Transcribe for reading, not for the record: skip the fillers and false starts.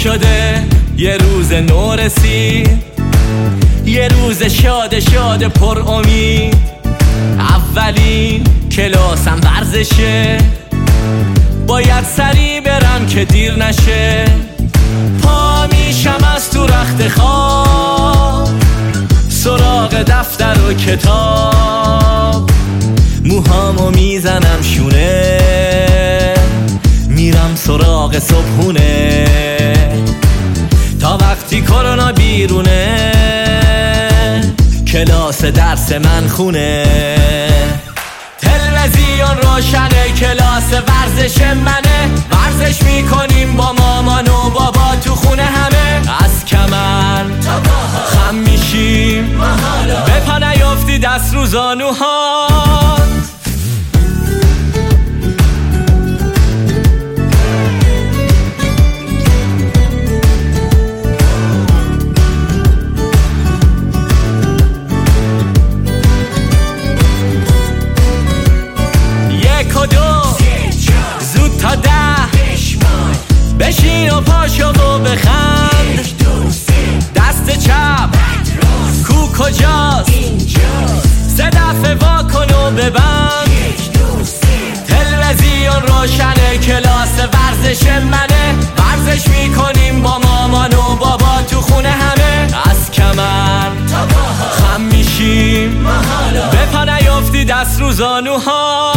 شده یه روز نو رسید، یه روز شاد شاد پر امید. اولین کلاسم ورزشه، باید سریع برم که دیر نشه. پا میشم از تو رخت خواب سراغ دفتر و کتاب، موهامو میزنم شونه، میرم سراغ صبحونه. تا وقتی کرونا بیرونه کلاس درس من خونه. تلویزیون روشنه کلاس ورزش منه، ورزش میکنیم با مامان و بابا تو خونه همه. از کمر خم میشیم به پا نیافتی دست رو زانوهات. زود تا 10 بشین و پاشو و بخند. دست چپ کو کجاست؟ 3 دفعه وا کن و ببند. تلویزیون روشنه کلاس ورزش منه، ورزش میکنیم با مامان و بابا تو خونه همه. از کمر خم میشیم به پا نیافتی دست رو زانوها.